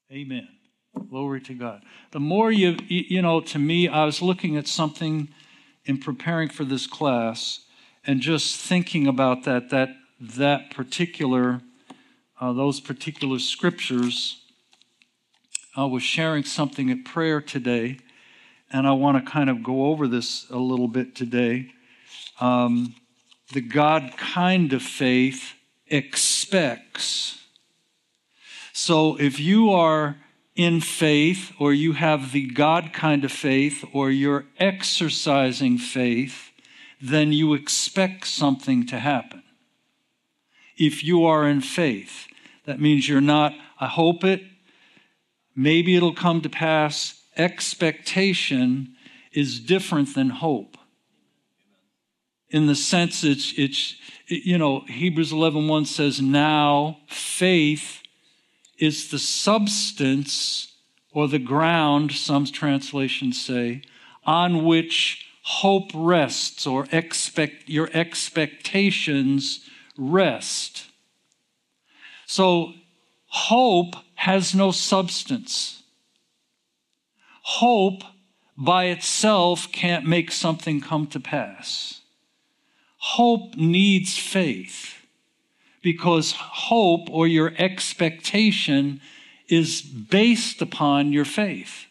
Amen. Glory to God. The more to me, I was looking at something in preparing for this class and just thinking about that particular, those particular scriptures. I was sharing something at prayer today, and I want to kind of go over this a little bit today. The God kind of faith expects. So if you are in faith, or you have the God kind of faith, or you're exercising faith, then you expect something to happen. If you are in faith, that means you're not, I hope it, maybe it'll come to pass. Expectation is different than hope. In the sense it's Hebrews 11:1 says, now faith is the substance or the ground, some translations say, on which hope rests, or your expectations rest. So hope has no substance. Hope by itself can't make something come to pass. Hope needs faith, because hope or your expectation is based upon your faith.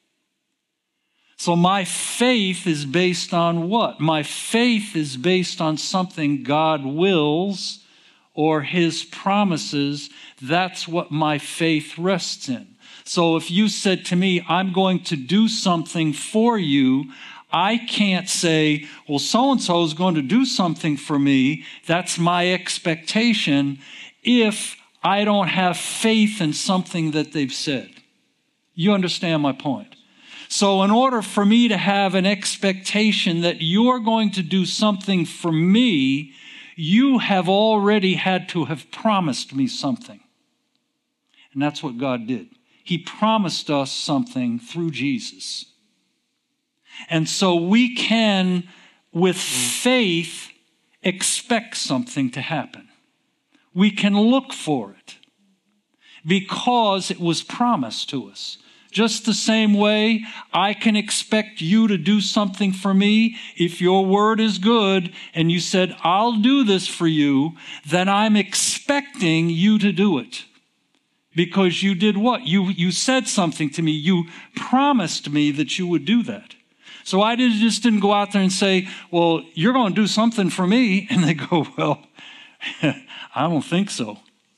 So my faith is based on what? My faith is based on something God wills or His promises. That's what my faith rests in. So if you said to me, I'm going to do something for you, I can't say, well, so-and-so is going to do something for me. That's my expectation, if I don't have faith in something that they've said. You understand my point? So in order for me to have an expectation that you're going to do something for me, you have already had to have promised me something. And that's what God did. He promised us something through Jesus. And so we can, with faith, expect something to happen. We can look for it because it was promised to us. Just the same way I can expect you to do something for me. If your word is good and you said, I'll do this for you, then I'm expecting you to do it. Because you did what? You said something to me. You promised me that you would do that. So I just didn't go out there and say, well, you're going to do something for me. And they go, well, I don't think so.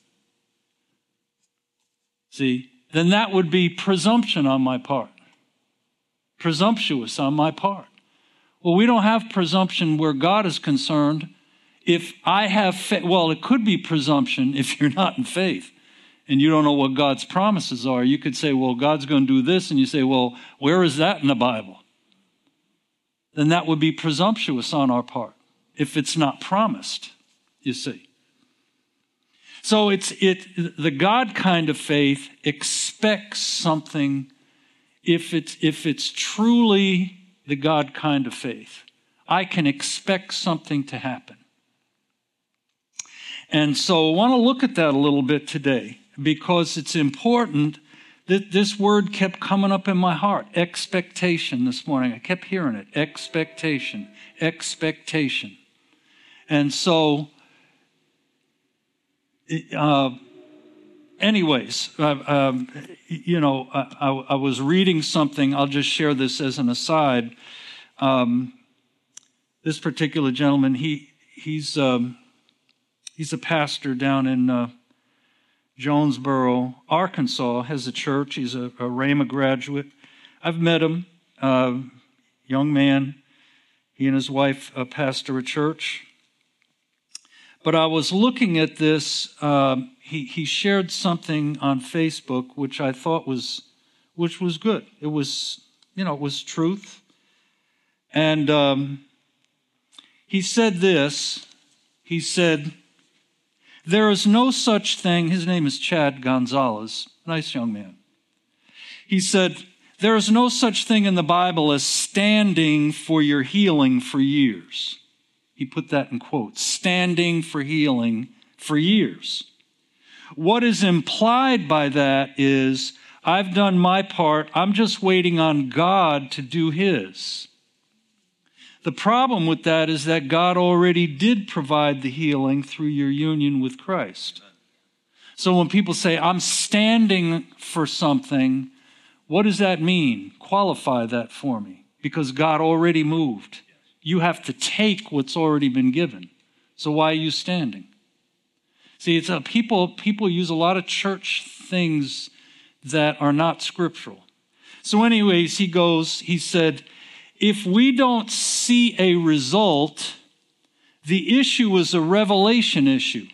See, then that would be presumption on my part. Presumptuous on my part. Well, we don't have presumption where God is concerned. If I have faith, well, it could be presumption if you're not in faith and you don't know what God's promises are. You could say, well, God's going to do this. And you say, well, where is that in the Bible? Then that would be presumptuous on our part if it's not promised, you see. So the God kind of faith expects something if it's truly the God kind of faith. I can expect something to happen. And so I want to look at that a little bit today because it's important. This word kept coming up in my heart, expectation this morning. I kept hearing it, expectation, expectation. And so, anyways, I was reading something. I'll just share this as an aside. This particular gentleman, he's a pastor down in Jonesboro, Arkansas, has a church. He's a Rhema graduate. I've met him, young man. He and his wife pastor a church. But I was looking at this. He shared something on Facebook, which I thought was good. It was, it was truth. And he said this. He said, there is no such thing, his name is Chad Gonzalez, nice young man. He said, there is no such thing in the Bible as standing for your healing for years. He put that in quotes, standing for healing for years. What is implied by that is I've done my part. I'm just waiting on God to do his. The problem with that is that God already did provide the healing through your union with Christ. So when people say, I'm standing for something, what does that mean? Qualify that for me. Because God already moved. You have to take what's already been given. So why are you standing? See, it's people use a lot of church things that are not scriptural. So anyways, he said, if we don't see a result, the issue is a revelation issue.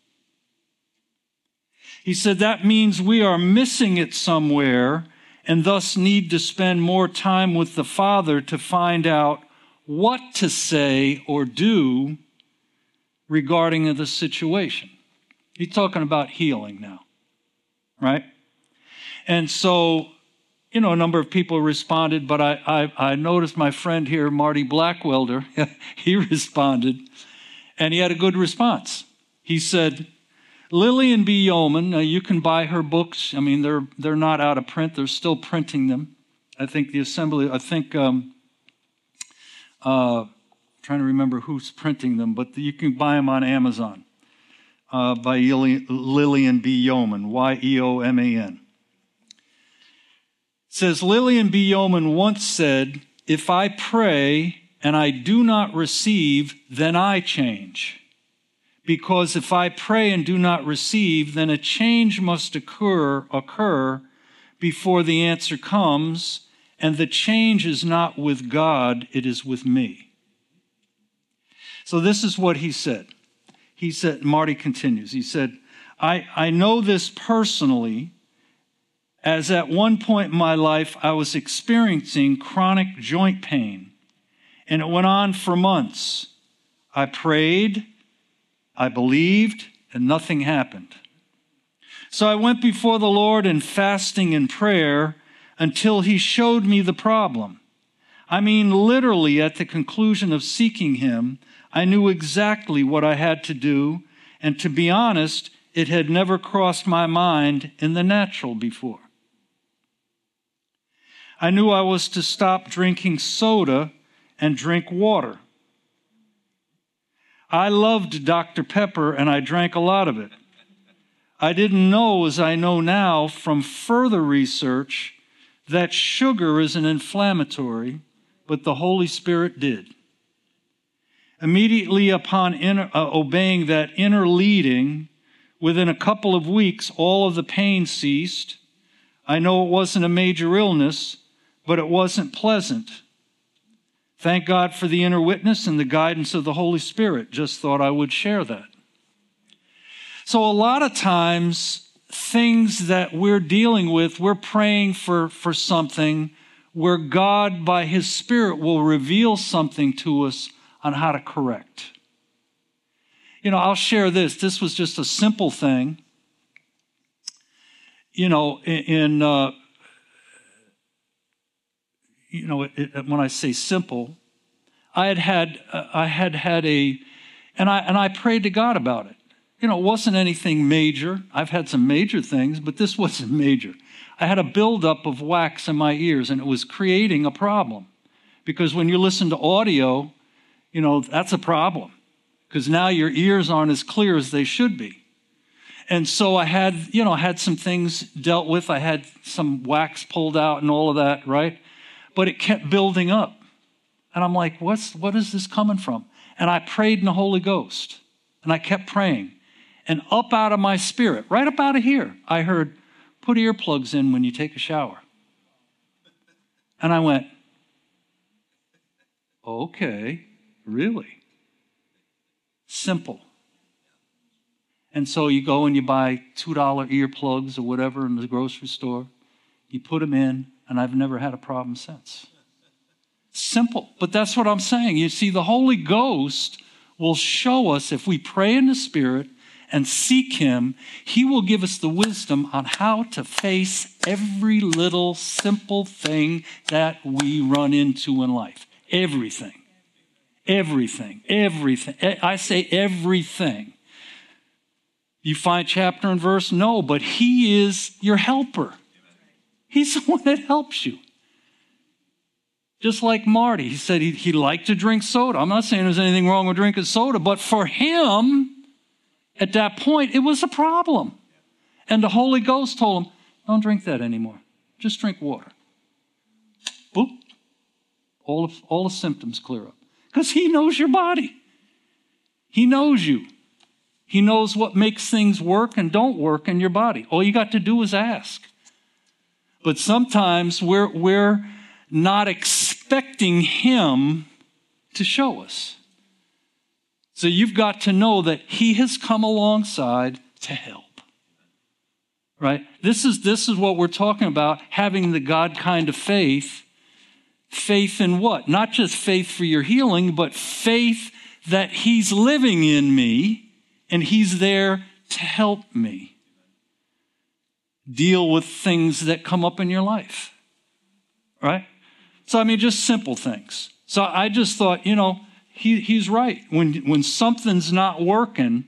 He said that means we are missing it somewhere and thus need to spend more time with the Father to find out what to say or do regarding the situation. He's talking about healing now, right? And so, a number of people responded, but I noticed my friend here, Marty Blackwelder, he responded, and he had a good response. He said, Lillian B. Yeoman, you can buy her books. I mean, they're not out of print. They're still printing them. I think trying to remember who's printing them, but you can buy them on Amazon by Lillian B. Yeoman, Yeoman. It says, Lillian B. Yeoman once said, if I pray and I do not receive, then I change. Because if I pray and do not receive, then a change must occur before the answer comes, and the change is not with God, it is with me. So this is what he said. He said, Marty continues, he said, I know this personally, as at one point in my life I was experiencing chronic joint pain, and it went on for months. I prayed, I believed, and nothing happened. So I went before the Lord in fasting and prayer until he showed me the problem. I mean, literally at the conclusion of seeking him, I knew exactly what I had to do, and to be honest, it had never crossed my mind in the natural before. I knew I was to stop drinking soda and drink water. I loved Dr. Pepper, and I drank a lot of it. I didn't know, as I know now from further research, that sugar is an inflammatory, but the Holy Spirit did. Immediately upon obeying that inner leading, within a couple of weeks, all of the pain ceased. I know it wasn't a major illness, but it wasn't pleasant. Thank God for the inner witness and the guidance of the Holy Spirit. Just thought I would share that. So a lot of times, things that we're dealing with, we're praying for something where God, by his Spirit, will reveal something to us on how to correct. I'll share this. This was just a simple thing. When I say simple, I had I prayed to God about it. It wasn't anything major. I've had some major things, but this wasn't major. I had a buildup of wax in my ears, and it was creating a problem. Because when you listen to audio, that's a problem. Because now your ears aren't as clear as they should be. And so I had some things dealt with. I had some wax pulled out and all of that, right? But it kept building up. And I'm like, what is this coming from? And I prayed in the Holy Ghost. And I kept praying. And up out of my spirit, right up out of here, I heard, put earplugs in when you take a shower. And I went, okay, really? Simple. And so you go and you buy $2 earplugs or whatever in the grocery store. You put them in, and I've never had a problem since. Simple. But that's what I'm saying. You see, the Holy Ghost will show us, if we pray in the Spirit and seek him, he will give us the wisdom on how to face every little simple thing that we run into in life. Everything. Everything. Everything. I say everything. You find chapter and verse? No, but he is your helper. He's the one that helps you. Just like Marty, he said he liked to drink soda. I'm not saying there's anything wrong with drinking soda, but for him, at that point, it was a problem. And the Holy Ghost told him, don't drink that anymore. Just drink water. Boop. All the symptoms clear up. Because he knows your body. He knows you. He knows what makes things work and don't work in your body. All you got to do is ask. But sometimes we're not expecting him to show us. So you've got to know that he has come alongside to help. Right? This is what we're talking about, having the God kind of faith. Faith in what? Not just faith for your healing, but faith that he's living in me and he's there to help me deal with things that come up in your life. Right? So, just simple things. So I just thought, he's right. When something's not working,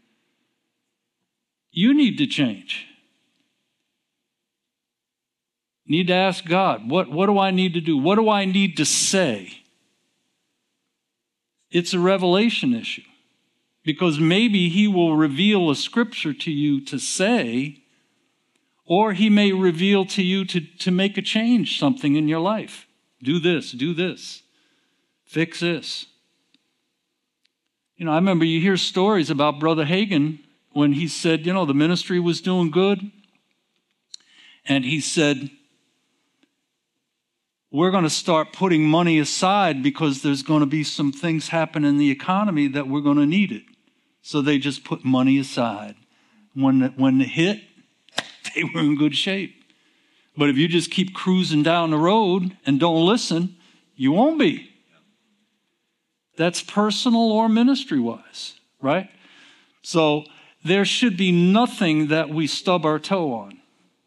you need to change. Need to ask God, what do I need to do? What do I need to say? It's a revelation issue. Because maybe he will reveal a scripture to you to say, or he may reveal to you to make a change, something in your life. Do this, fix this. I remember you hear stories about Brother Hagin when he said, the ministry was doing good. And he said, we're going to start putting money aside because there's going to be some things happen in the economy that we're going to need it. So they just put money aside. When it hit, they were in good shape. But if you just keep cruising down the road and don't listen, you won't be. That's personal or ministry-wise, right? So there should be nothing that we stub our toe on,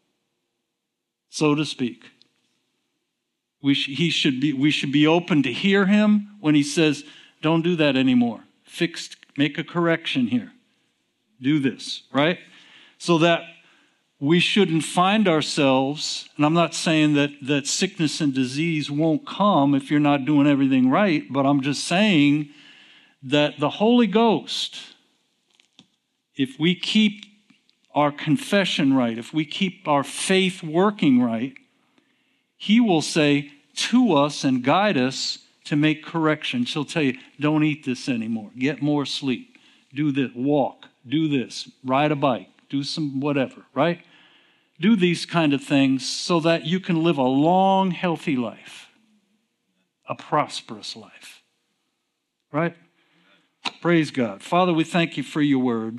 so to speak. We should be open to hear him when he says, don't do that anymore. Make a correction here. Do this, right? So that we shouldn't find ourselves, and I'm not saying that sickness and disease won't come if you're not doing everything right, but I'm just saying that the Holy Ghost, if we keep our confession right, if we keep our faith working right, he will say to us and guide us to make corrections. He'll tell you, don't eat this anymore. Get more sleep. Do this. Walk. Do this. Ride a bike. Do some whatever, right? Do these kind of things so that you can live a long, healthy life. A prosperous life. Right? Praise God. Father, we thank you for your word.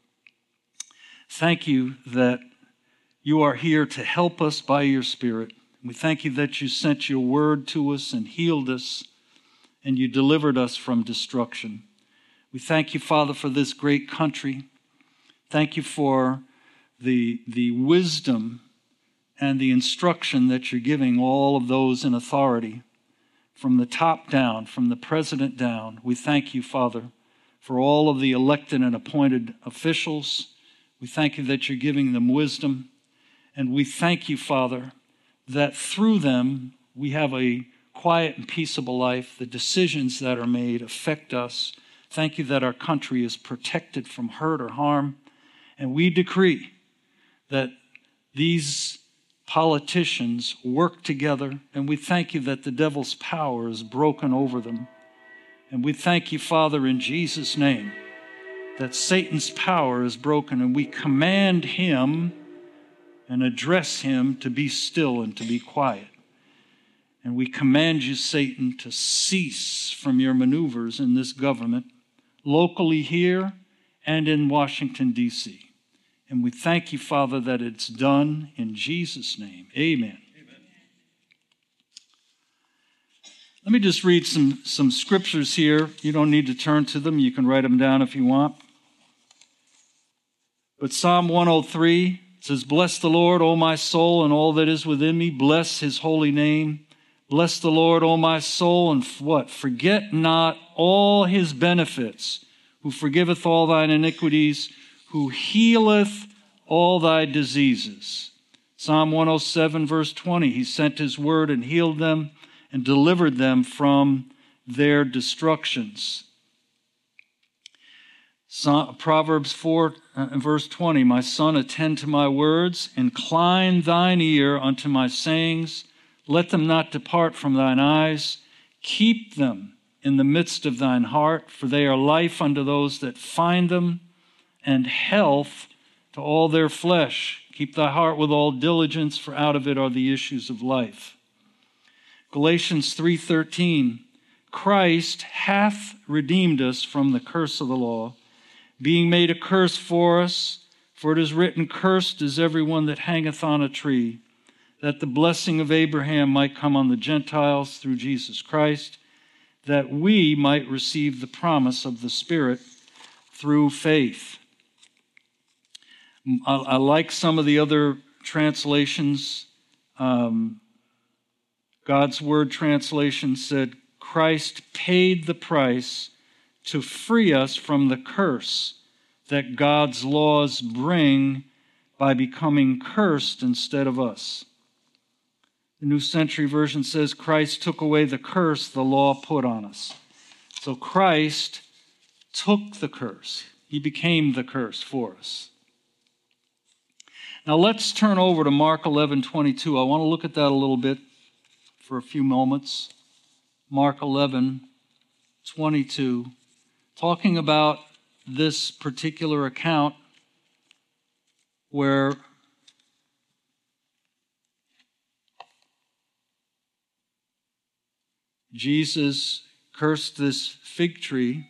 Thank you that you are here to help us by your Spirit. We thank you that you sent your word to us and healed us, and you delivered us from destruction. We thank you, Father, for this great country. Thank you for the wisdom and the instruction that you're giving all of those in authority, from the top down, from the president down. We thank you, Father, for all of the elected and appointed officials. We thank you that you're giving them wisdom. And we thank you, Father, that through them we have a quiet and peaceable life. The decisions that are made affect us. Thank you that our country is protected from hurt or harm. And we decree that these politicians work together, and we thank you that the devil's power is broken over them. And we thank you, Father, in Jesus' name, that Satan's power is broken, and we command him and address him to be still and to be quiet. And we command you, Satan, to cease from your maneuvers in this government, locally here and in Washington, D.C. And we thank you, Father, that it's done in Jesus' name. Amen. Amen. Let me just read some scriptures here. You don't need to turn to them. You can write them down if you want. But Psalm 103 says, bless the Lord, O my soul, and all that is within me. Bless his holy name. Bless the Lord, O my soul, and what? Forget not all his benefits, who forgiveth all thine iniquities, who healeth all thy diseases. Psalm 107, verse 20, he sent his word and healed them and delivered them from their destructions. Proverbs 4, verse 20, my son, attend to my words, incline thine ear unto my sayings, let them not depart from thine eyes, keep them in the midst of thine heart, for they are life unto those that find them, and health to all their flesh. Keep thy heart with all diligence, for out of it are the issues of life. Galatians 3:13, Christ hath redeemed us from the curse of the law, being made a curse for us, for it is written, cursed is everyone that hangeth on a tree, that the blessing of Abraham might come on the Gentiles through Jesus Christ, that we might receive the promise of the Spirit through faith. I like some of the other translations. God's Word translation said, Christ paid the price to free us from the curse that God's laws bring by becoming cursed instead of us. The New Century Version says, Christ took away the curse the law put on us. So Christ took the curse. He became the curse for us. Now let's turn over to Mark 11:22. I want to look at that a little bit for a few moments. Mark 11:22, talking about this particular account where Jesus cursed this fig tree.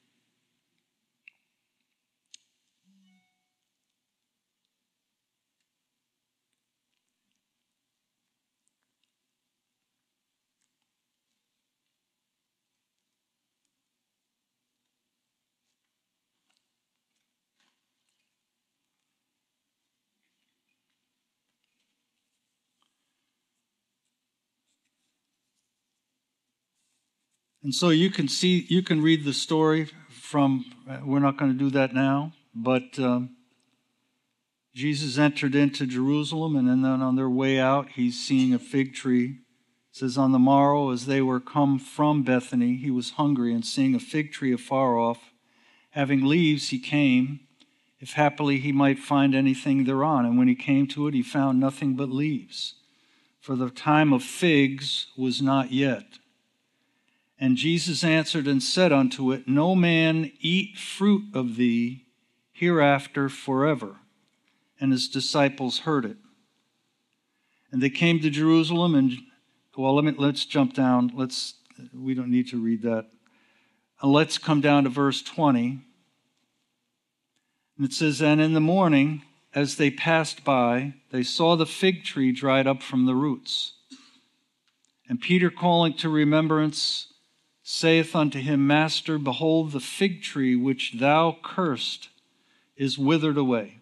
And so you can read the story from, we're not going to do that now, but Jesus entered into Jerusalem, and then on their way out, he's seeing a fig tree. It says, on the morrow, as they were come from Bethany, he was hungry, and seeing a fig tree afar off, having leaves, he came, if happily he might find anything thereon. And when he came to it, he found nothing but leaves, for the time of figs was not yet. And Jesus answered and said unto it, no man eat fruit of thee hereafter forever. And his disciples heard it. And they came to Jerusalem, and let's jump down. We don't need to read that. Let's come down to verse 20. And it says, and in the morning, as they passed by, they saw the fig tree dried up from the roots. And Peter, calling to remembrance, saith unto him, Master, behold, the fig tree which thou cursed is withered away.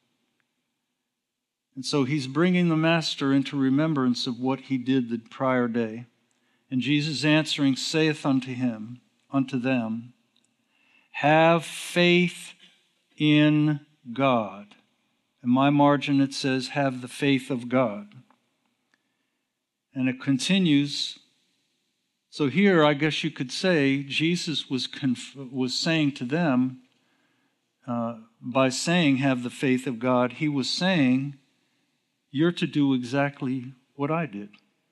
And so he's bringing the master into remembrance of what he did the prior day. And Jesus answering saith unto them, have faith in God. In my margin it says, have the faith of God. And it continues. So here, I guess you could say, Jesus was saying to them, by saying, have the faith of God, he was saying, you're to do exactly what I did.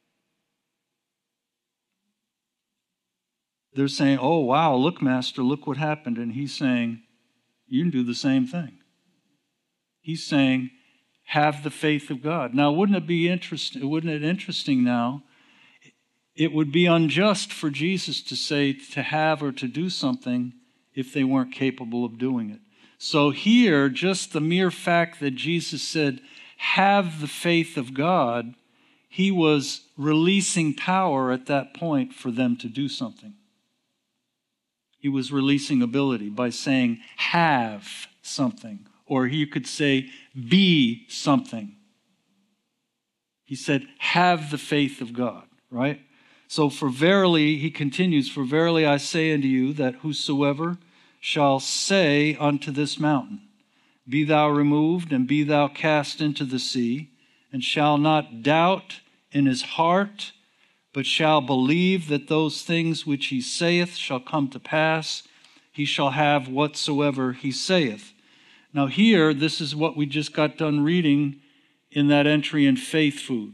They're saying, oh, wow, look, Master, look what happened. And he's saying, you can do the same thing. He's saying, have the faith of God. Now, wouldn't it be interesting? Wouldn't it interesting now? It would be unjust for Jesus to say to have or to do something if they weren't capable of doing it. So here, just the mere fact that Jesus said, have the faith of God, he was releasing power at that point for them to do something. He was releasing ability by saying, have something. Or you could say, be something. He said, have the faith of God, right? So for verily, he continues, for verily I say unto you that whosoever shall say unto this mountain, be thou removed and be thou cast into the sea, and shall not doubt in his heart, but shall believe that those things which he saith shall come to pass, he shall have whatsoever he saith. Now here, this is what we just got done reading in that entry in Faith Food.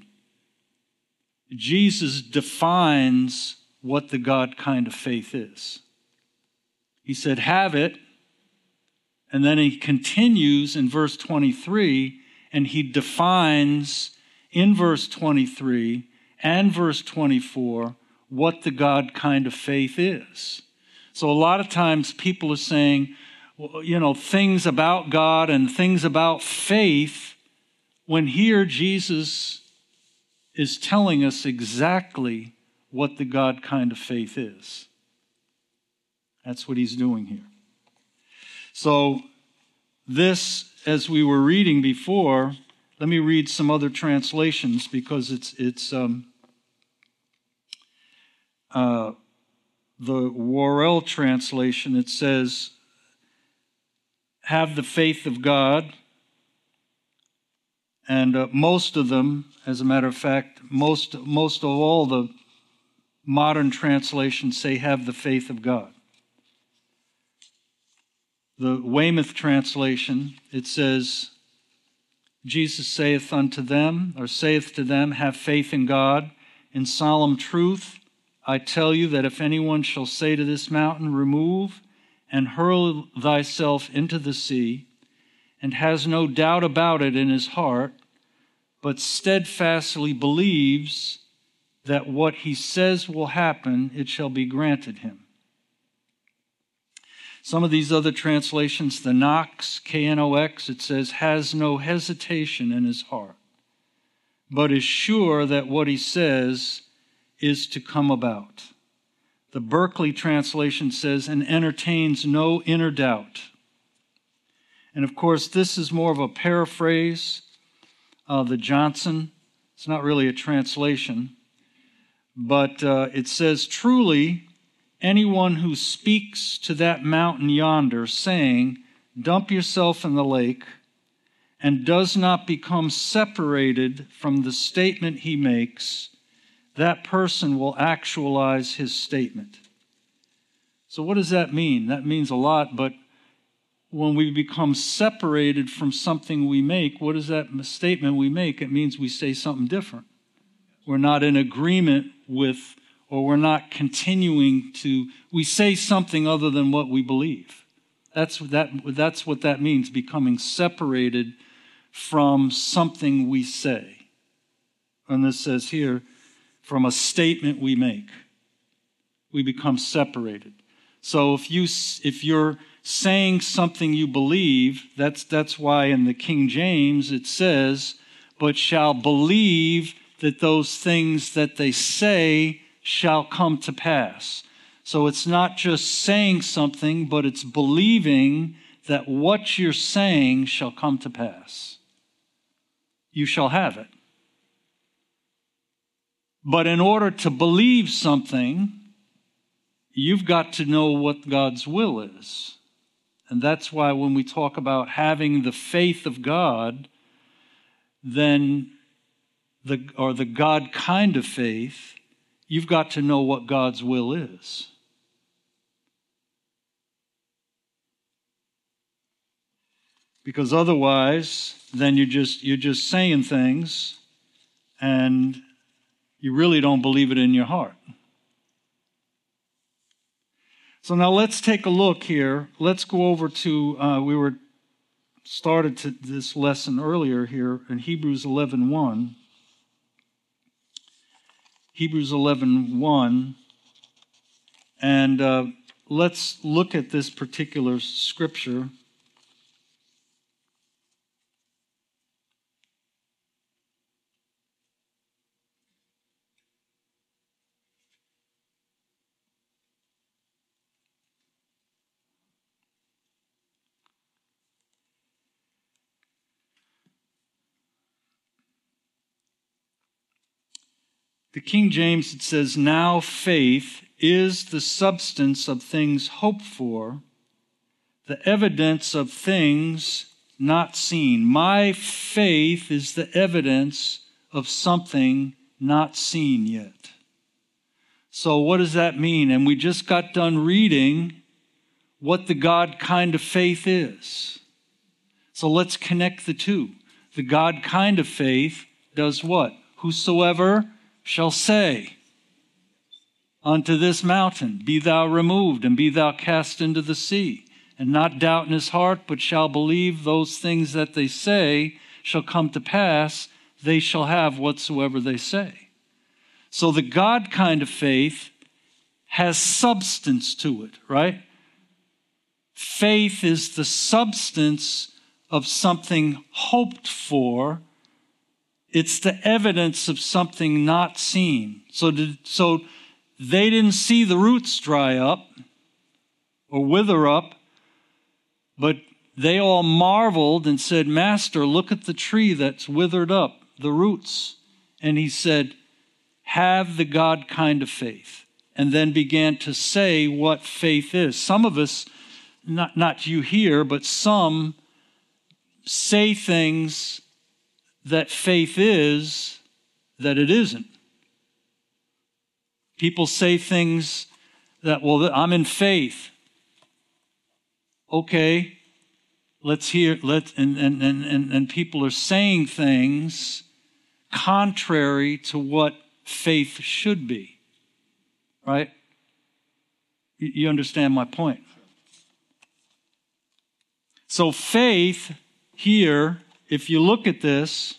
Jesus defines what the God kind of faith is. He said, have it, and then he continues in verse 23, and he defines in verse 23 and verse 24 what the God kind of faith is. So a lot of times people are saying, things about God and things about faith, when here Jesus is telling us exactly what the God kind of faith is. That's what he's doing here. So this, as we were reading before, let me read some other translations because it's the Worrell translation. It says, have the faith of God. And most of them, as a matter of fact, most of all the modern translations say have the faith of God. The Weymouth translation, it says, Jesus saith unto them, or saith to them, have faith in God. In solemn truth, I tell you that if anyone shall say to this mountain, remove and hurl thyself into the sea, and has no doubt about it in his heart, but steadfastly believes that what he says will happen, it shall be granted him. Some of these other translations, the Knox, Knox, it says, has no hesitation in his heart, but is sure that what he says is to come about. The Berkeley translation says, and entertains no inner doubt. And of course, this is more of a paraphrase of the Johnson. It's not really a translation, but it says, truly, anyone who speaks to that mountain yonder, saying, dump yourself in the lake, and does not become separated from the statement he makes, that person will actualize his statement. So what does that mean? That means a lot, but when we become separated from something we make, what is that statement we make? It means we say something different. We're not in agreement with, or we're not continuing to, we say something other than what we believe. That's what that means, becoming separated from something we say. And this says here, from a statement we make, we become separated. So if you're saying something you believe, that's why in the King James it says, but shall believe that those things that they say shall come to pass. So it's not just saying something, but it's believing that what you're saying shall come to pass. You shall have it. But in order to believe something, you've got to know what God's will is. And that's why when we talk about having the faith of God, then the God kind of faith, you've got to know what God's will is. Because otherwise, then you're just saying things and you really don't believe it in your heart. So now let's take a look here. Let's go over to, we started this lesson earlier here in Hebrews 11:1. Hebrews 11:1. And let's look at this particular scripture. The King James, it says, now faith is the substance of things hoped for, the evidence of things not seen. My faith is the evidence of something not seen yet. So what does that mean? And we just got done reading what the God kind of faith is. So let's connect the two. The God kind of faith does what? Whosoever shall say unto this mountain, be thou removed, and be thou cast into the sea, and not doubt in his heart, but shall believe those things that they say shall come to pass, they shall have whatsoever they say. So the God kind of faith has substance to it, right? Faith is the substance of something hoped for. It's the evidence of something not seen. So they didn't see the roots dry up or wither up, but they all marveled and said, Master, look at the tree that's withered up, the roots. And he said, have the God kind of faith. And then began to say what faith is. Some of us, not you here, but some say things that faith is that it isn't. People say things that, well, I'm in faith. Okay, let's hear, and people are saying things contrary to what faith should be, right? You understand my point? So faith here, if you look at this,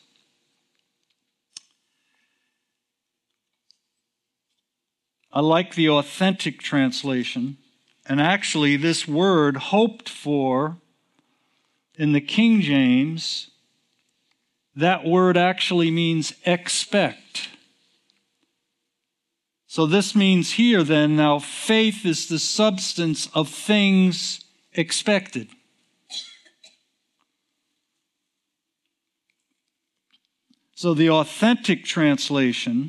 I like the Authentic Translation. And actually, this word hoped for in the King James, that word actually means expect. So this means here then, now faith is the substance of things expected. So the Authentic Translation,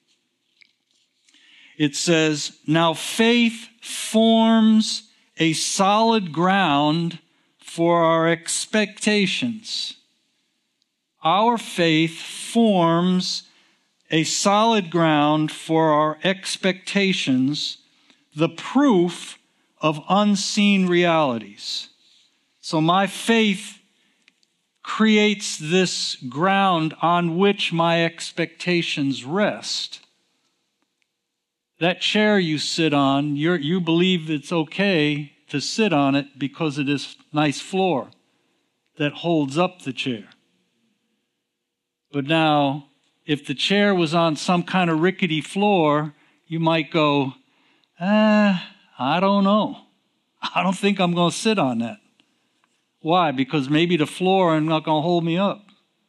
it says, now faith forms a solid ground for our expectations. Our faith forms a solid ground for our expectations, the proof of unseen realities. So my faith creates this ground on which my expectations rest. That chair you sit on, you believe it's okay to sit on it because of this nice floor that holds up the chair. But now, if the chair was on some kind of rickety floor, you might go, I don't know. I don't think I'm going to sit on that. Why? Because maybe the floor is not going to hold me up.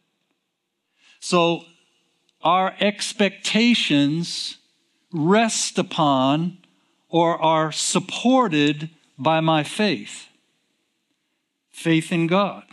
So our expectations rest upon or are supported by my faith. Faith in God.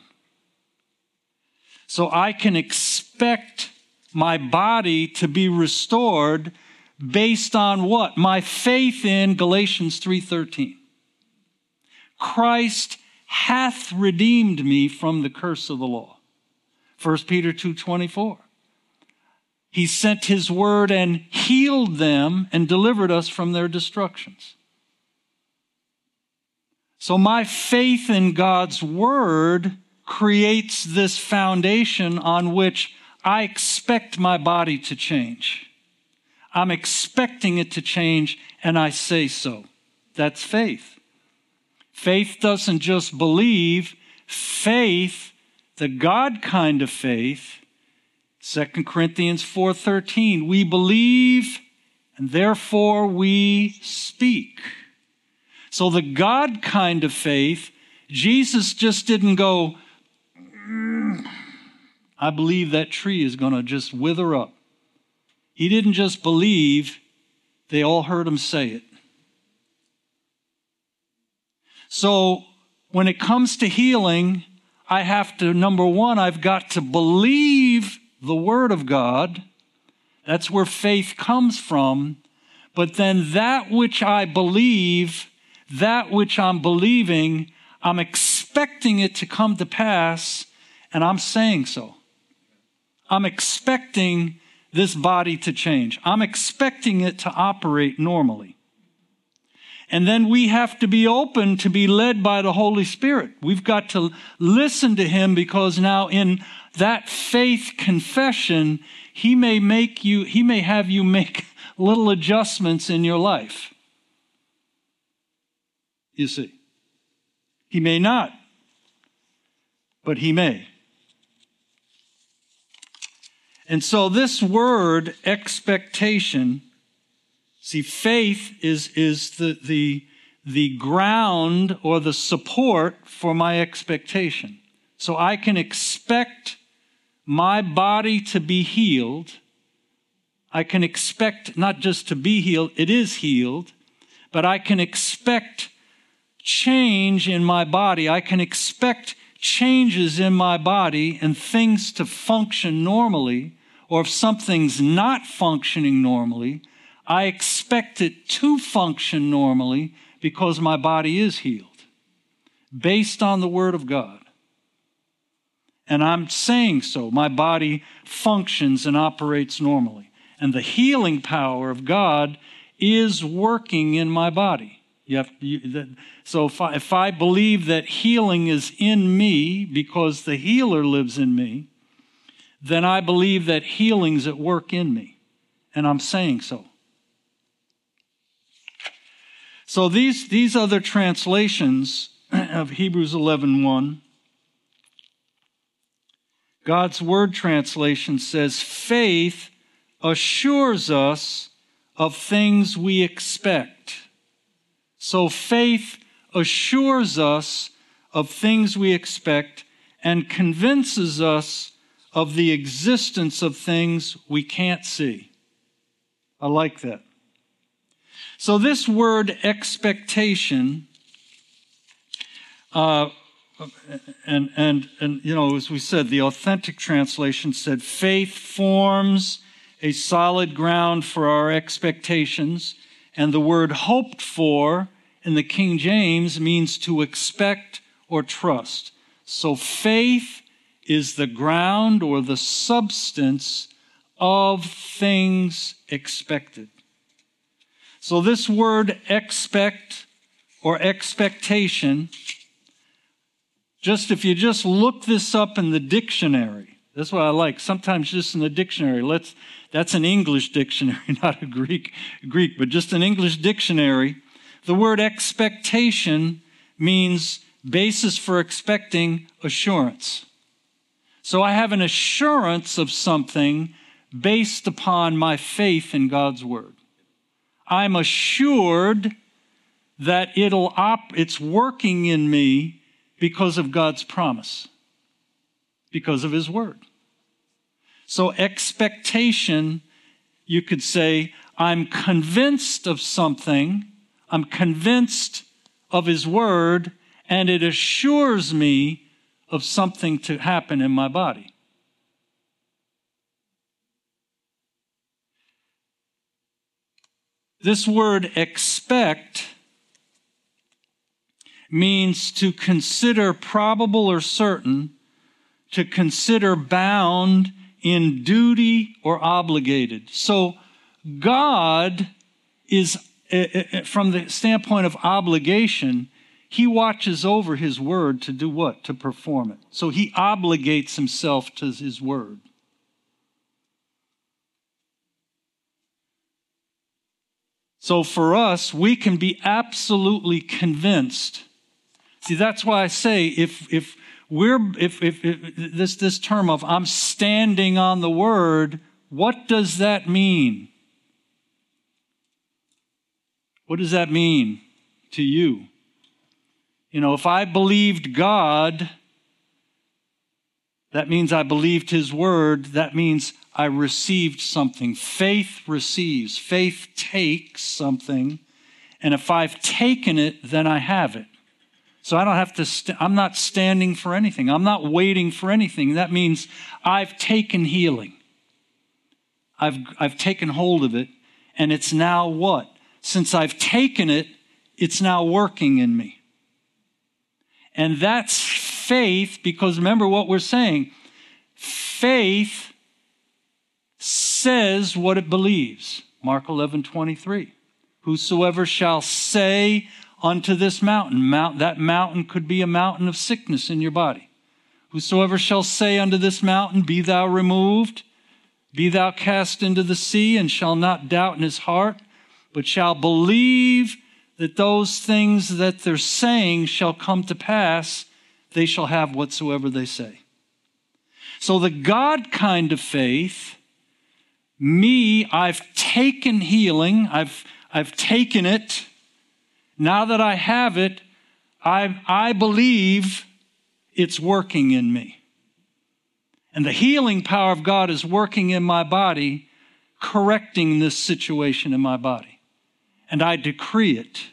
So I can expect my body to be restored based on what? My faith in Galatians 3:13. Christ hath redeemed me from the curse of the law. 1 Peter 2:24. He sent his word and healed them and delivered us from their destructions. So my faith in God's word creates this foundation on which I expect my body to change. I'm expecting it to change, and I say so. That's faith. Faith doesn't just believe. Faith, the God kind of faith, 2 Corinthians 4:13, we believe and therefore we speak. So the God kind of faith, Jesus just didn't go, I believe that tree is going to just wither up. He didn't just believe, they all heard him say it. So when it comes to healing, I have to, number one, I've got to believe the Word of God. That's where faith comes from. But then that which I believe, that which I'm believing, I'm expecting expecting it to come to pass, and I'm saying so. I'm expecting this body to change. I'm expecting it to operate normally. And then we have to be open to be led by the Holy Spirit. We've got to listen to him, because now in that faith confession, he may have you make little adjustments in your life. You see. He may not, but he may. And so this word, expectation, see, faith is the ground or the support for my expectation. So I can expect my body to be healed. I can expect not just to be healed, it is healed, but I can expect change in my body. I can expect changes in my body and things to function normally, or if something's not functioning normally, I expect it to function normally because my body is healed, based on the Word of God. And I'm saying so. My body functions and operates normally. And the healing power of God is working in my body. So if I believe that healing is in me because the healer lives in me, then I believe that healing's at work in me. And I'm saying so. So these other translations of Hebrews 11:1, God's Word translation says, faith assures us of things we expect. So faith assures us of things we expect and convinces us of the existence of things we can't see. I like that. So this word expectation, and as we said, the authentic translation said, faith forms a solid ground for our expectations, and the word hoped for in the King James means to expect or trust. So faith is the ground or the substance of things expected. So this word expect or expectation, if you just look this up in the dictionary, that's what I like. Sometimes just in the dictionary, that's an English dictionary, not a Greek, but just an English dictionary. The word expectation means basis for expecting, assurance. So I have an assurance of something based upon my faith in God's Word. I'm assured that it's working in me because of God's promise, because of His Word. So expectation, you could say, I'm convinced of something, I'm convinced of His Word, and it assures me of something to happen in my body. This word expect means to consider probable or certain, to consider bound in duty or obligated. So God is, from the standpoint of obligation, He watches over His Word to do what? To perform it. So He obligates Himself to His Word. So for us, we can be absolutely convinced. See, that's why I say if this term of I'm standing on the Word, what does that mean? What does that mean to you? If I believed God, that means I believed His Word. That means I received something. Faith receives. Faith takes something. And if I've taken it, then I have it. So I don't have to, I'm not standing for anything. I'm not waiting for anything. That means I've taken healing. I've taken hold of it. And it's now what? Since I've taken it, it's now working in me. And that's faith, because remember what we're saying. Faith says what it believes. Mark 11:23. Whosoever shall say unto this mountain, that mountain could be a mountain of sickness in your body. Whosoever shall say unto this mountain, be thou removed, be thou cast into the sea, and shall not doubt in his heart, but shall believe that those things that they're saying shall come to pass, they shall have whatsoever they say. So the God kind of faith, I've taken healing, I've taken it. Now that I have it, I believe it's working in me. And the healing power of God is working in my body, correcting this situation in my body. And I decree it.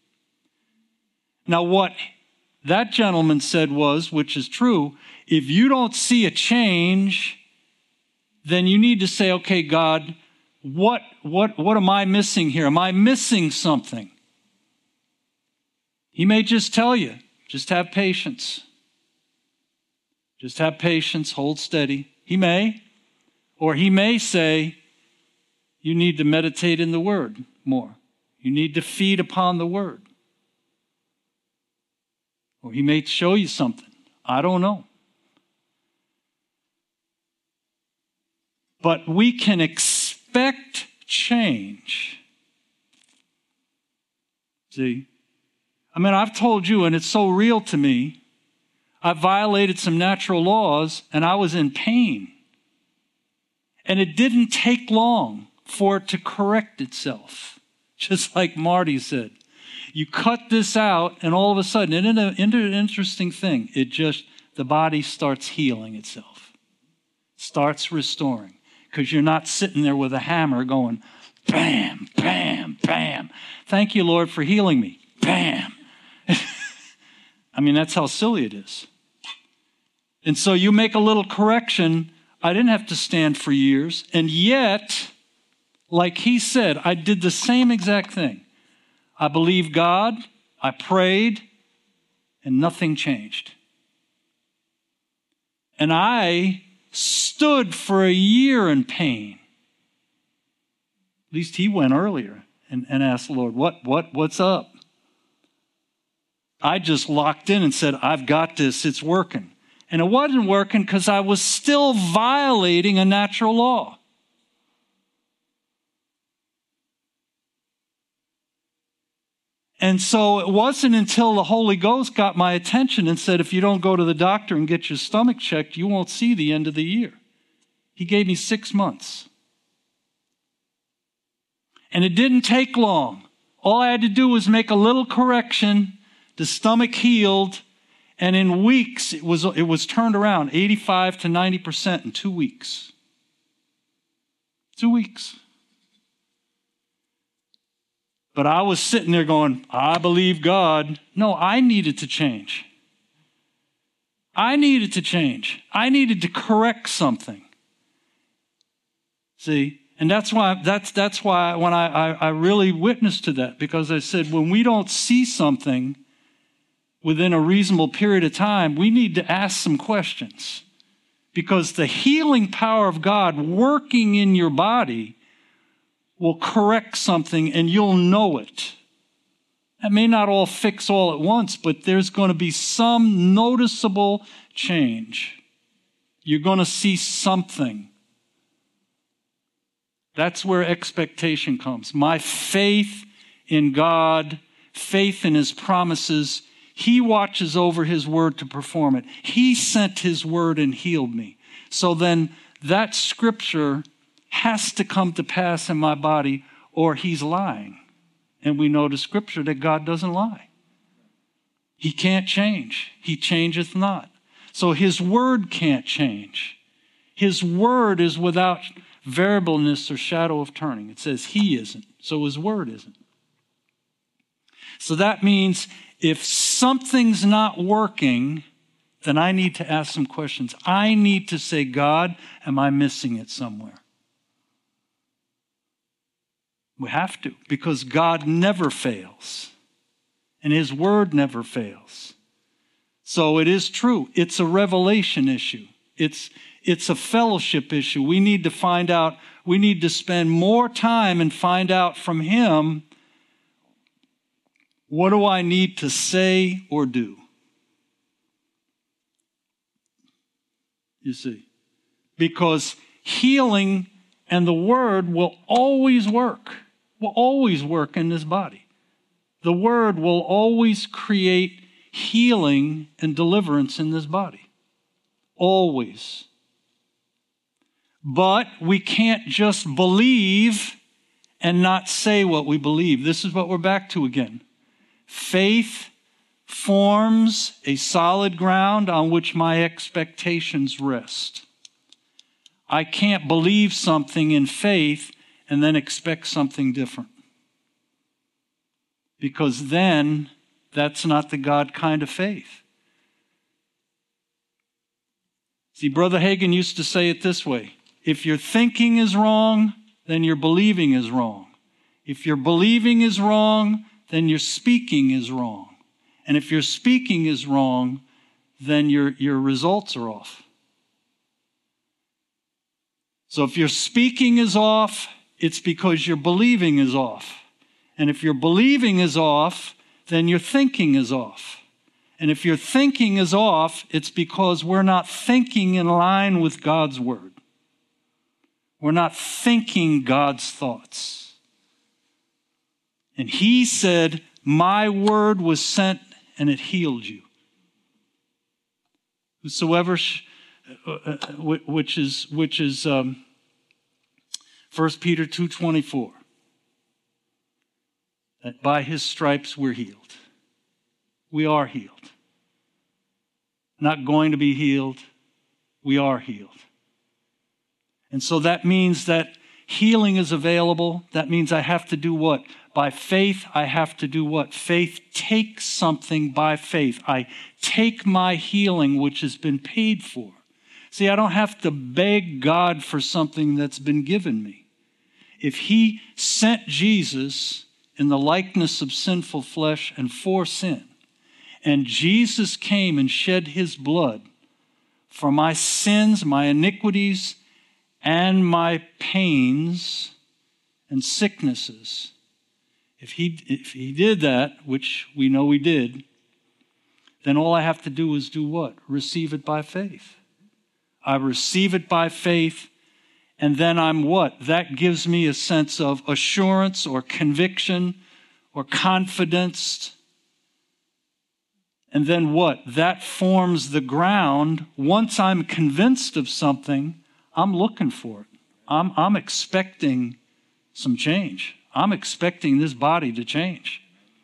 Now what that gentleman said was, which is true, if you don't see a change, then you need to say, okay, God, what am I missing here? Am I missing something? He may just tell you, just have patience. Just have patience, hold steady. He may. Or he may say, you need to meditate in the Word more. You need to feed upon the Word. Or he may show you something. I don't know. But we can expect change. See? I mean, I've told you, and it's so real to me, I violated some natural laws, and I was in pain. And it didn't take long for it to correct itself. Just like Marty said. You cut this out, and all of a sudden, and an interesting thing, the body starts healing itself. Starts restoring. Because you're not sitting there with a hammer going, bam, bam, bam. Thank you, Lord, for healing me. Bam. I mean, that's how silly it is. And so you make a little correction. I didn't have to stand for years. And yet, like he said, I did the same exact thing. I believed God, I prayed, and nothing changed. And I stood for a year in pain. At least he went earlier and asked the Lord, what's up? I just locked in and said, I've got this, it's working. And it wasn't working because I was still violating a natural law. And so it wasn't until the Holy Ghost got my attention and said, if you don't go to the doctor and get your stomach checked, you won't see the end of the year. He gave me 6 months. And it didn't take long. All I had to do was make a little correction. The stomach healed. And in weeks, it was turned around 85 to 90% in 2 weeks. 2 weeks. But I was sitting there going, I believe God. No, I needed to change. I needed to change. I needed to correct something. See? And that's why when I really witnessed to that, because I said, when we don't see something within a reasonable period of time, we need to ask some questions. Because the healing power of God working in your body will correct something and you'll know it. That may not all fix all at once, but there's going to be some noticeable change. You're going to see something. That's where expectation comes. My faith in God, faith in His promises, He watches over His word to perform it. He sent His word and healed me. So then that scripture has to come to pass in my body or He's lying. And we know the scripture that God doesn't lie. He can't change. He changeth not. So His word can't change. His word is without variableness or shadow of turning. It says He isn't, so His word isn't. So that means if something's not working, then I need to ask some questions. I need to say, God, am I missing it somewhere? We have to, because God never fails. And His word never fails. So it is true. It's a revelation issue. It's a fellowship issue. We need to find out, we need to spend more time and find out from him, what do I need to say or do? You see, because healing and the word will always work in this body. The word will always create healing and deliverance in this body. Always. But we can't just believe and not say what we believe. This is what we're back to again. Faith forms a solid ground on which my expectations rest. I can't believe something in faith and then expect something different. Because then that's not the God kind of faith. See, Brother Hagin used to say it this way. If your thinking is wrong, then your believing is wrong. If your believing is wrong, then your speaking is wrong. And if your speaking is wrong, then your results are off. So if your speaking is off, it's because your believing is off. And if your believing is off, then your thinking is off. And if your thinking is off, it's because we're not thinking in line with God's word. We're not thinking God's thoughts. And he said, my word was sent and it healed you. Whosoever, which is 1 Peter 2:24. That by his stripes we're healed. We are healed. Not going to be healed. We are healed. And so that means that healing is available. That means I have to do what? By faith, I have to do what? Faith takes something by faith. I take my healing, which has been paid for. See, I don't have to beg God for something that's been given me. If he sent Jesus in the likeness of sinful flesh and for sin, and Jesus came and shed his blood for my sins, my iniquities, and my pains and sicknesses. If he did that, which we know he did, then all I have to do is do what? Receive it by faith. I receive it by faith, and then I'm what? That gives me a sense of assurance or conviction or confidence. And then what? That forms the ground. Once I'm convinced of something, I'm looking for it. I'm expecting some change. I'm expecting this body to change.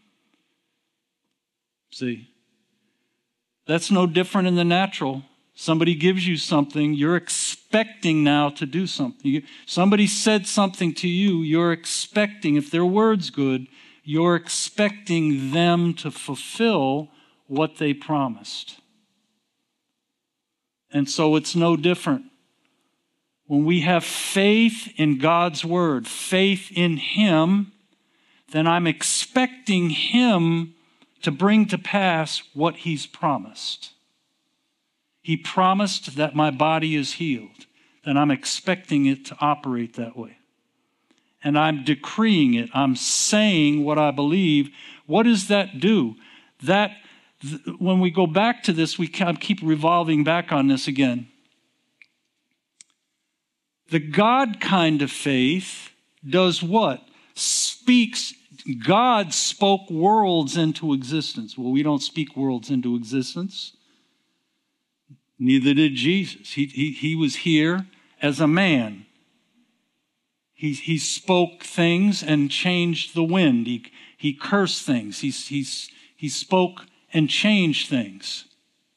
See, that's no different in the natural. Somebody gives you something, you're expecting now to do something. Somebody said something to you, you're expecting, if their word's good, you're expecting them to fulfill what they promised. And so it's no different. When we have faith in God's word, faith in him, then I'm expecting him to bring to pass what he's promised. He promised that my body is healed. Then I'm expecting it to operate that way. And I'm decreeing it. I'm saying what I believe. What does that do? When we go back to this, we keep revolving back on this again. The God kind of faith does what? Speaks. God spoke worlds into existence. Well, we don't speak worlds into existence. Neither did Jesus. He was here as a man. He spoke things and changed the wind. He cursed things. He spoke and changed things.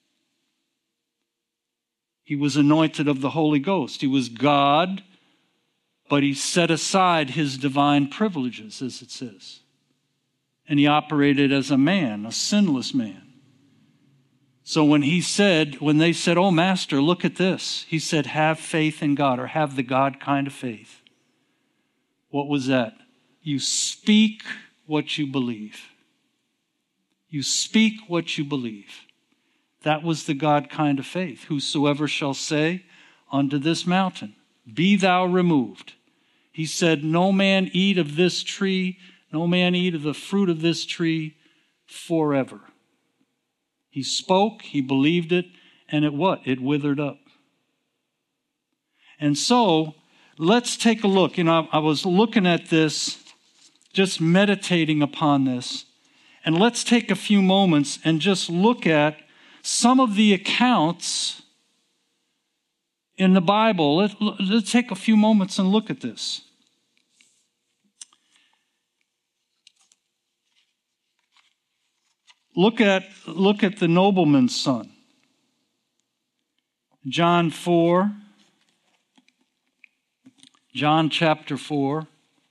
He was anointed of the Holy Ghost. He was God, but he set aside his divine privileges, as it says. And he operated as a man, a sinless man. So when they said, oh, Master, look at this. He said, have faith in God, or have the God kind of faith. What was that? You speak what you believe. You speak what you believe. That was the God kind of faith. Whosoever shall say unto this mountain, be thou removed. He said, no man eat of this tree, no man eat of the fruit of this tree forever. He spoke, he believed it, and it what? It withered up. And so, let's take a look. I was looking at this, just meditating upon this, and let's take a few moments and just look at some of the accounts in the Bible. Let's take a few moments and look at this. Look at the nobleman's son. John chapter 4.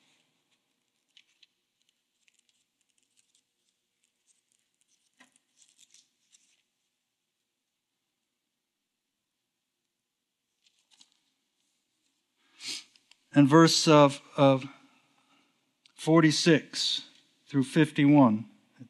And verse 46 through 51.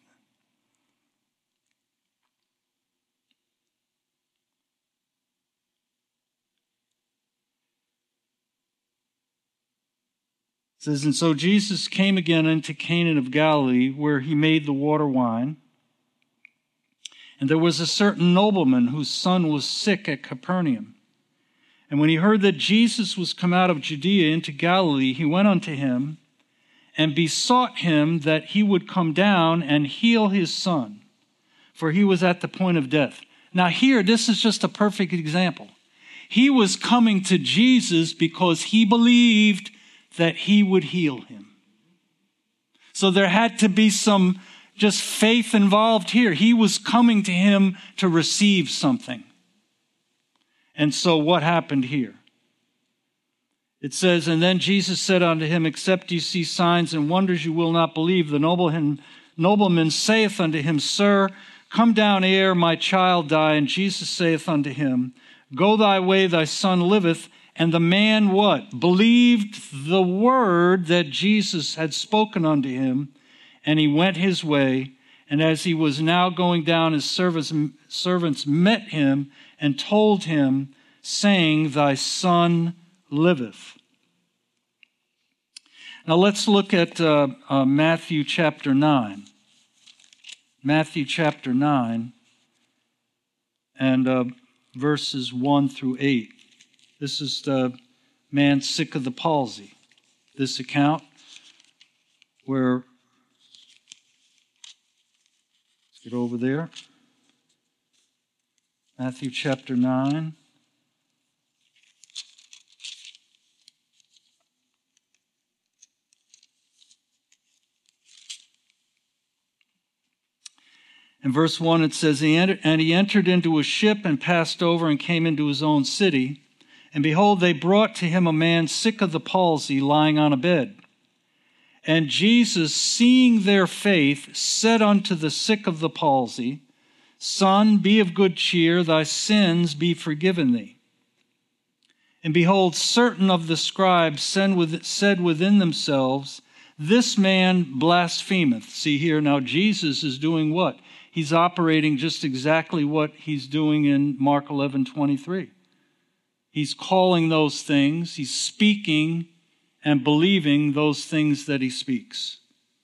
It says, and so Jesus came again into Cana of Galilee, where he made the water wine. And there was a certain nobleman whose son was sick at Capernaum. And when he heard that Jesus was come out of Judea into Galilee, he went unto him and besought him that he would come down and heal his son, for he was at the point of death. Now here, this is just a perfect example. He was coming to Jesus because he believed that he would heal him. So there had to be some just faith involved here. He was coming to him to receive something. And so what happened here? It says, and then Jesus said unto him, except you see signs and wonders, you will not believe. The nobleman saith unto him, Sir, come down ere my child die. And Jesus saith unto him, Go thy way, thy son liveth. And the man what? Believed the word that Jesus had spoken unto him, and he went his way. And as he was now going down, his servants met him and told him, saying, Thy son liveth. Now let's look at Matthew chapter 9. Matthew chapter 9 and verses 1 through 8. This is the man sick of the palsy. This account where, let's get over there. Matthew chapter 9. In verse 1 it says, And he entered into a ship and passed over and came into his own city. And behold, they brought to him a man sick of the palsy, lying on a bed. And Jesus, seeing their faith, said unto the sick of the palsy, Son, be of good cheer, thy sins be forgiven thee. And behold, certain of the scribes said within themselves, This man blasphemeth. See here, now Jesus is doing what? He's operating just exactly what he's doing in Mark 11:23. He's calling those things, he's speaking and believing those things that he speaks.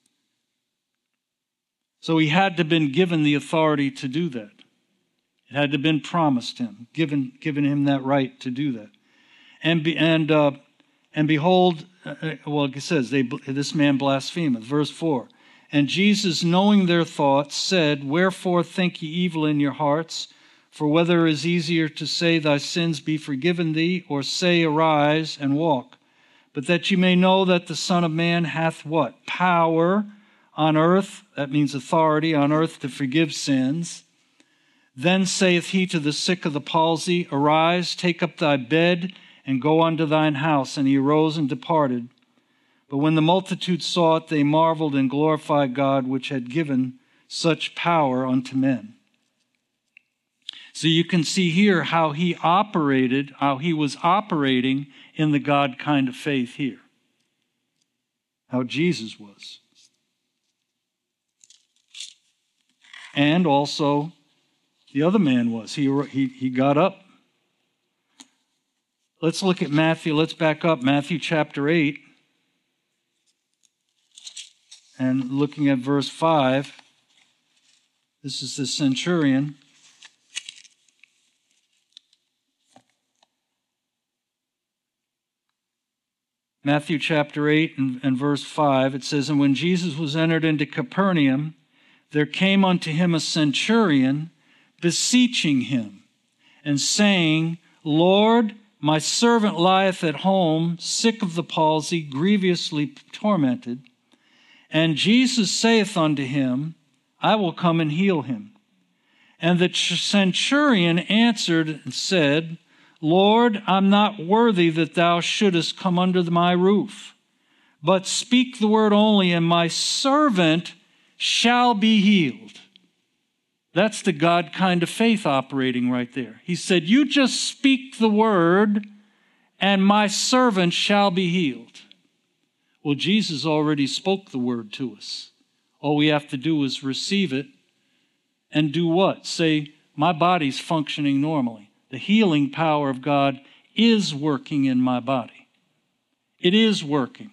So he had to have been given the authority to do that. It had to have been promised him, given him that right to do that. And behold, it says, this man blasphemeth. Verse 4, And Jesus, knowing their thoughts, said, Wherefore think ye evil in your hearts? For whether it is easier to say, Thy sins be forgiven thee, or say, Arise and walk. But that you may know that the Son of Man hath what? Power on earth, that means authority on earth to forgive sins. Then saith he to the sick of the palsy, Arise, take up thy bed, and go unto thine house. And he arose and departed. But when the multitude saw it, they marveled and glorified God, which had given such power unto men. So you can see here how he was operating in the God kind of faith here. How Jesus was. And also The other man was. He got up. Let's look at Matthew. Let's back up. Matthew chapter 8. And looking at verse 5. This is the centurion. Matthew chapter 8 and verse 5, it says, "And when Jesus was entered into Capernaum, there came unto him a centurion, beseeching him, and saying, Lord, my servant lieth at home, sick of the palsy, grievously tormented. And Jesus saith unto him, I will come and heal him. And the centurion answered and said, Lord, I'm not worthy that thou shouldest come under my roof. But speak the word only, and my servant shall be healed." That's the God kind of faith operating right there. He said, you just speak the word, and my servant shall be healed. Well, Jesus already spoke the word to us. All we have to do is receive it and do what? Say, my body's functioning normally. The healing power of God is working in my body. It is working.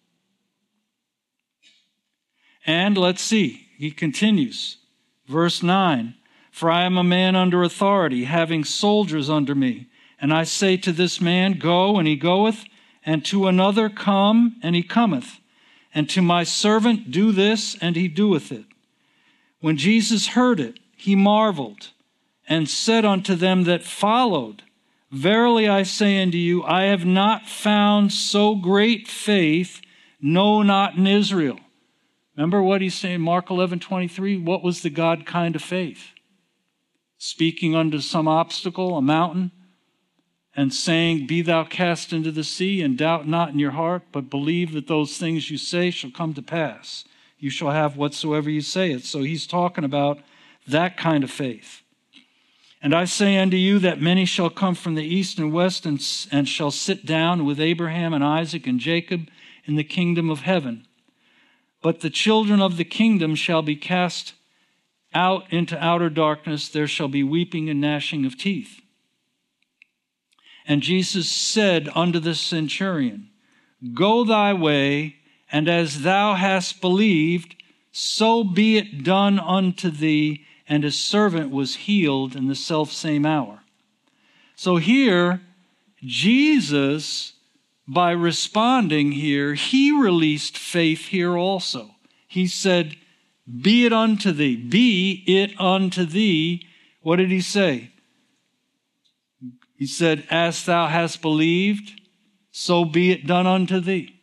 And let's see, he continues. Verse 9, "For I am a man under authority, having soldiers under me. And I say to this man, Go, and he goeth, and to another, Come, and he cometh. And to my servant, Do this, and he doeth it." When Jesus heard it, he marveled, and said unto them that followed, Verily I say unto you, I have not found so great faith, no, not in Israel. Remember what he's saying, Mark 11:23? What was the God kind of faith? Speaking unto some obstacle, a mountain, and saying, Be thou cast into the sea, and doubt not in your heart, but believe that those things you say shall come to pass. You shall have whatsoever you say it. So he's talking about that kind of faith. "And I say unto you that many shall come from the east and west, and shall sit down with Abraham and Isaac and Jacob in the kingdom of heaven. But the children of the kingdom shall be cast out into outer darkness. There shall be weeping and gnashing of teeth." And Jesus said unto the centurion, Go thy way, and as thou hast believed, so be it done unto thee. And his servant was healed in the selfsame hour. So here, Jesus, by responding here, he released faith here also. He said, Be it unto thee. Be it unto thee. What did he say? He said, As thou hast believed, so be it done unto thee.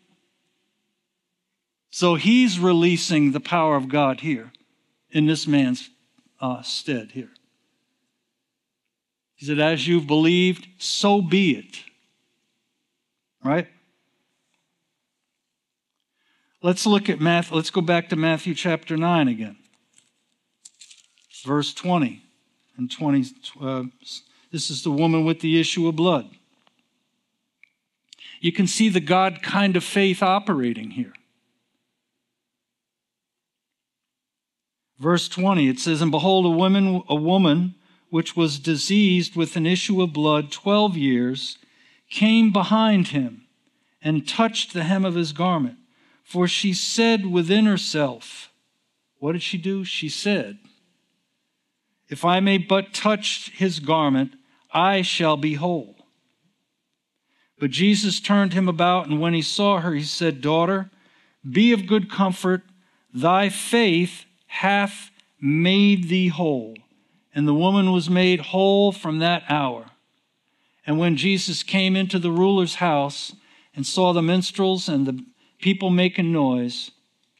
So he's releasing the power of God here in this man's stead here. He said, As you've believed, so be it. Right? Let's look at let's go back to Matthew chapter 9 again. Verse 20 and 20. This is the woman with the issue of blood. You can see the God kind of faith operating here. Verse 20, it says, And behold, a woman which was diseased with an issue of blood 12 years, came behind him and touched the hem of his garment. For she said within herself, what did she do? She said, If I may but touch his garment, I shall be whole. But Jesus turned him about, and when he saw her, he said, Daughter, be of good comfort, thy faith hath made thee whole. And the woman was made whole from that hour. And when Jesus came into the ruler's house and saw the minstrels and the people making noise,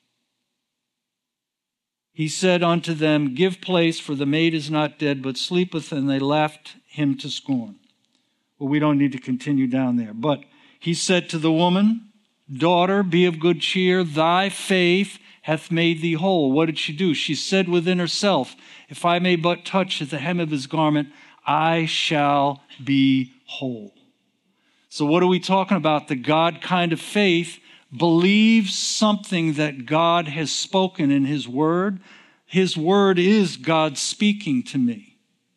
he said unto them, Give place, for the maid is not dead, but sleepeth. And they laughed him to scorn. Well, we don't need to continue down there. But he said to the woman, Daughter, be of good cheer, thy faith hath made thee whole. What did she do? She said within herself, If I may but touch the hem of his garment, I shall be whole. So what are we talking about? The God kind of faith believes something that God has spoken in his word. His word is God speaking to me.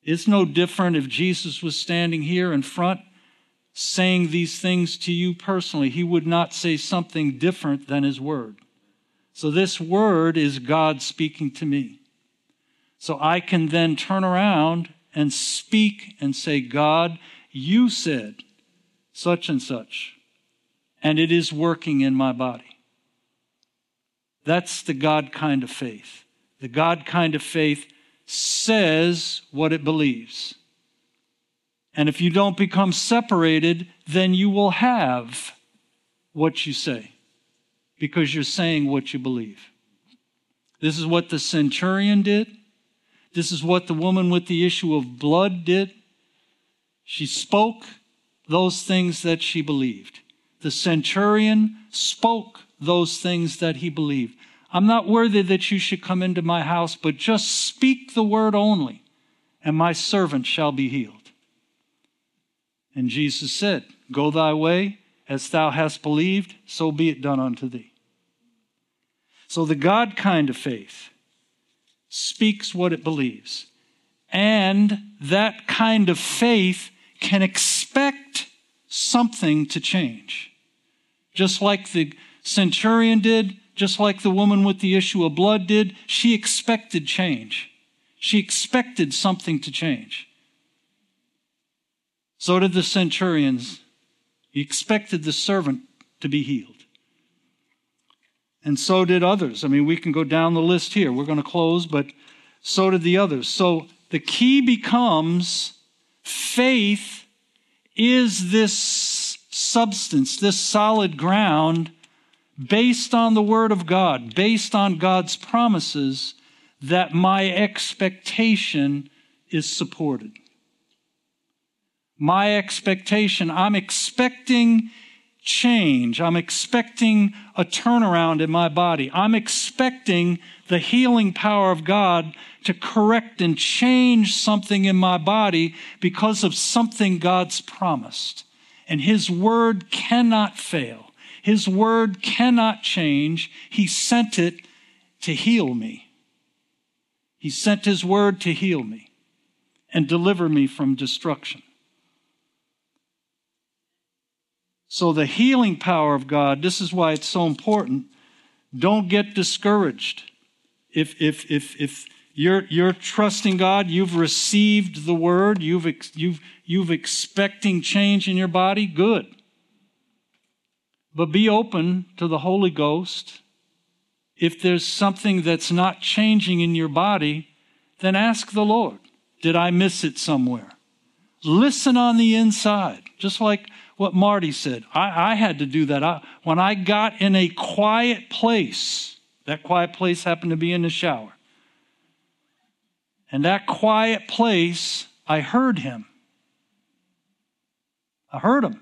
It's no different if Jesus was standing here in front saying these things to you personally. He would not say something different than his word. So this word is God speaking to me. So I can then turn around and speak and say, God, you said such and such, and it is working in my body. That's the God kind of faith. The God kind of faith says what it believes. And if you don't become separated, then you will have what you say, because you're saying what you believe. This is what the centurion did. This is what the woman with the issue of blood did. She spoke those things that she believed. The centurion spoke those things that he believed. I'm not worthy that you should come into my house, but just speak the word only, and my servant shall be healed. And Jesus said, go thy way, as thou hast believed, so be it done unto thee. So the God kind of faith speaks what it believes. And that kind of faith can expect something to change. Just like the centurion did, just like the woman with the issue of blood did, she expected change. She expected something to change. So did the centurions. He expected the servant to be healed. And so did others. I mean, we can go down the list here. We're going to close, but so did the others. So the key becomes faith is this substance, this solid ground based on the Word of God, based on God's promises, that my expectation is supported. My expectation, I'm expecting change. I'm expecting a turnaround in my body. I'm expecting the healing power of God to correct and change something in my body because of something God's promised. And His word cannot fail. His word cannot change. He sent it to heal me. He sent His word to heal me and deliver me from destruction. So the healing power of God, this is why it's so important. Don't get discouraged. If you're trusting God, you've received the word, you've expecting change in your body, good. But be open to the Holy Ghost. If there's something that's not changing in your body, then ask the Lord, did I miss it somewhere? Listen on the inside, just like what Marty said. I had to do that. When I got in a quiet place, that quiet place happened to be in the shower. And that quiet place, I heard Him. I heard Him.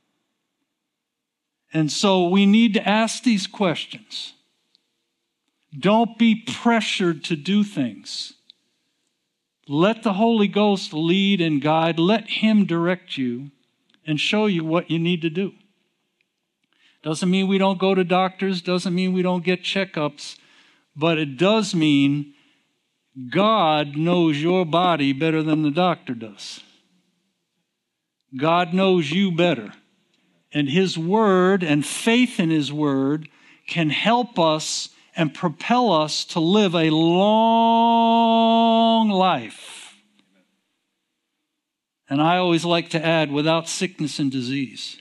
And so we need to ask these questions. Don't be pressured to do things. Let the Holy Ghost lead and guide. Let Him direct you and show you what you need to do. Doesn't mean we don't go to doctors, doesn't mean we don't get checkups, but it does mean God knows your body better than the doctor does. God knows you better. And His word and faith in His word can help us and propel us to live a long life. And I always like to add, without sickness and disease.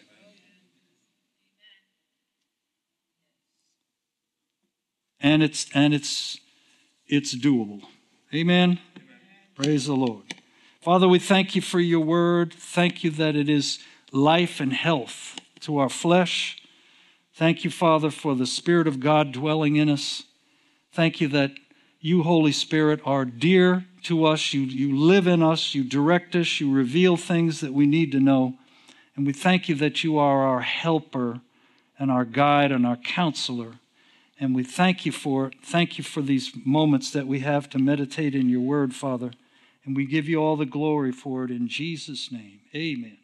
And it's doable. Amen? Praise the Lord. Father, we thank You for Your word. Thank You that it is life and health to our flesh. Thank You, Father, for the Spirit of God dwelling in us. Thank You that You, Holy Spirit, are dear to us. You live in us. You direct us. You reveal things that we need to know. And we thank You that You are our helper and our guide and our counselor. And we thank You for it. Thank You for these moments that we have to meditate in Your word, Father. And we give You all the glory for it in Jesus' name. Amen.